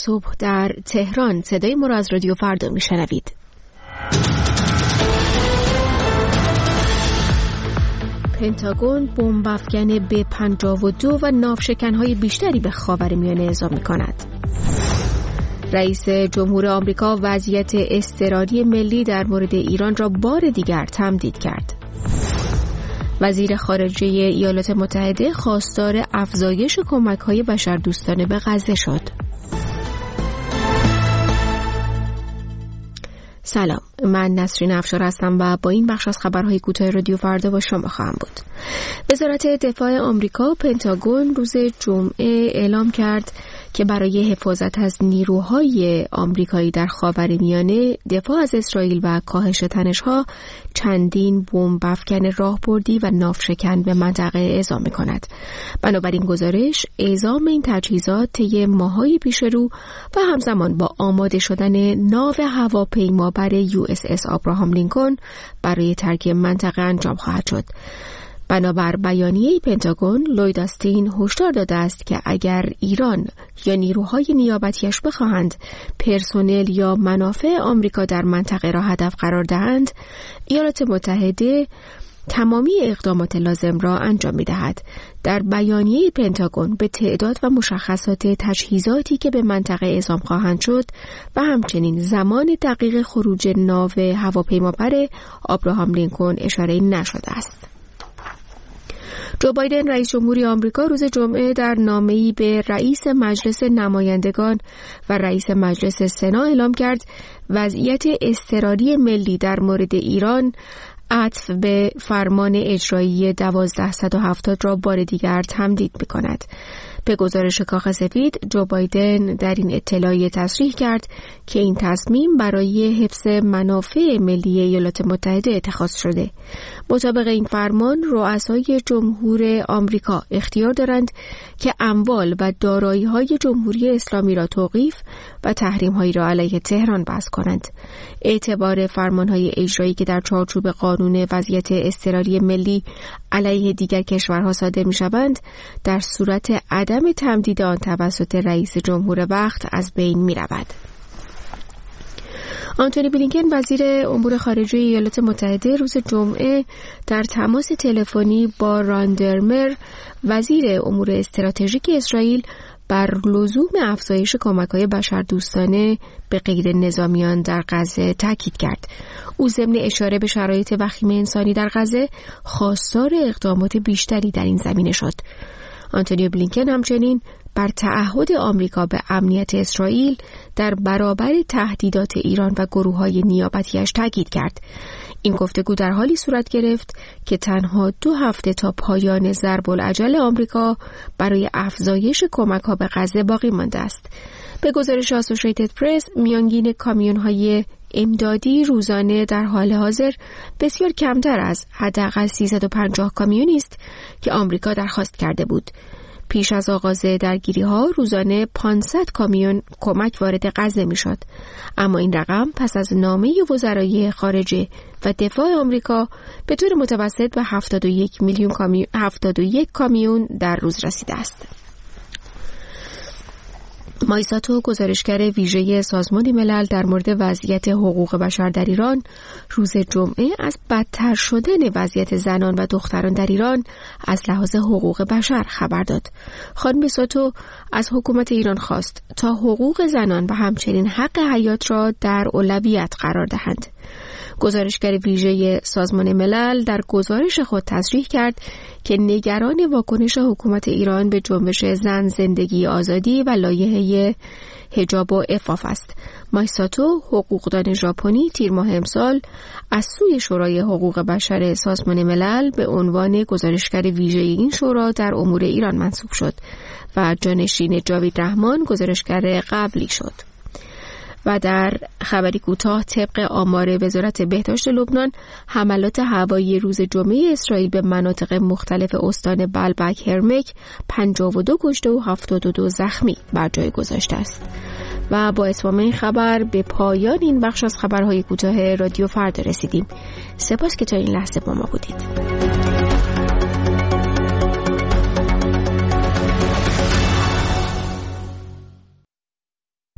صبح در تهران. صدای ما را از رادیو فردا میشنوید. پنتاگون بمب افکن به 52 و ناوشکن‌های بیشتری به خاورمیانه اعزام می‌کند. رئیس جمهور آمریکا وضعیت اضطراری ملی در مورد ایران را بار دیگر تمدید کرد. وزیر خارجه ایالات متحده خواستار افزایش کمک‌های بشردوستانه به غزه شد. سلام، من نسرین افشار هستم و با این بخش از خبرهای کوتاه رادیو فردا با شما خواهم بود. وزارت دفاع آمریکا پنتاگون روز جمعه اعلام کرد که برای حفاظت از نیروهای آمریکایی در خاورمیانه، دفاع از اسرائیل و کاهش تنش‌ها چندین بمب افکن راهبردی و ناوشکن به منطقه اعزام می‌کند. بنابراین گزارش اعزام این تجهیزات طی ماه‌های پیش رو و همزمان با آماده شدن ناو هواپیمابر USS آبراهام لینکلن برای ترک منطقه انجام خواهد شد. بنابر بیانیه پنتاگون، لوید آستین هشدار داده است که اگر ایران یا نیروهای نیابتیش بخواهند پرسنل یا منافع آمریکا در منطقه را هدف قرار دهند، ایالات متحده تمامی اقدامات لازم را انجام می‌دهد. در بیانیه پنتاگون به تعداد و مشخصات تجهیزاتی که به منطقه اعزام خواهند شد و همچنین زمان دقیق خروج ناو هواپیمابر آبراهام لینکلن اشاره نشده است. جو بایدن رئیس جمهوری آمریکا روز جمعه در نامه‌ای به رئیس مجلس نمایندگان و رئیس مجلس سنا اعلام کرد وضعیت اضطراری ملی در مورد ایران عطف به فرمان اجرایی 1270 را بار دیگر تمدید می‌کند. به گزارش کاخ سفید، جو بایدن در این اطلاعیه تصریح کرد که این تصمیم برای حفظ منافع ملی ایالات متحده اتخاذ شده. مطابق این فرمان، رؤسای جمهور آمریکا اختیار دارند که اموال و دارایی‌های جمهوری اسلامی را توقیف و تحریم‌هایی را علیه تهران وضع کنند. اعتبار فرمان‌های اجرایی که در چارچوب قانون وضعیت اضطراری ملی علیه دیگر کشورها صادر می‌شوند، در صورت عدم تمدید آن توسط رئیس جمهور وقت از بین می‌رود. آنتونی بلینکن وزیر امور خارجه ایالات متحده روز جمعه در تماس تلفنی با راندرمر وزیر امور استراتژیک اسرائیل بر لزوم افزایش کمک‌های بشردوستانه به غیر نظامیان در غزه تاکید کرد. او ضمن اشاره به شرایط وخیم انسانی در غزه خواستار اقدامات بیشتری در این زمینه شد. آنتونی بلینکن همچنین بر تعهد آمریکا به امنیت اسرائیل در برابر تهدیدات ایران و گروه‌های نیابتیش تاکید کرد. این گفتگو در حالی صورت گرفت که تنها 2 هفته تا پایان ضرب العجل آمریکا برای افزایش کمک‌ها به غزه باقی مانده است. به گزارش اسوسییتد پرس، میانگین کامیون‌های امدادی روزانه در حال حاضر بسیار کمتر از حداقل 350 کامیونی است که آمریکا درخواست کرده بود. پیش از آغاز درگیری‌ها روزانه 500 کامیون کمک وارد غزه می‌شد، اما این رقم پس از نامه وزرای خارجه و دفاع آمریکا به طور متوسط به 71 کامیون در روز رسیده است. مایساتو، گزارشگر ویژه سازمان ملل در مورد وضعیت حقوق بشر در ایران، روز جمعه از بدتر شدن وضعیت زنان و دختران در ایران از لحاظ حقوق بشر خبر داد. خانم مایساتو از حکومت ایران خواست تا حقوق زنان و همچنین حق حیات را در اولویت قرار دهند. گزارشگر ویژه سازمان ملل در گزارش خود تصریح کرد که نگران واکنش حکومت ایران به جنبش زن، زندگی، آزادی و لایحه حجاب و عفاف است. مایساتو، حقوقدان ژاپنی، تیر ماه امسال از سوی شورای حقوق بشر سازمان ملل به عنوان گزارشگر ویژه این شورا در امور ایران منصوب شد و جانشین جاوید رحمان گزارشگر قبلی شد. و در خبری کوتاه، طبق آمار وزارت بهداشت لبنان، حملات هوایی روز جمعه اسرائیل به مناطق مختلف استان بلبک هرمک 52 کشته و 72 زخمی بر جای گذاشته است. و با اتمام این خبر به پایان این بخش از خبرهای کوتاه رادیو فردا رسیدیم. سپاس که تا این لحظه با ما بودید.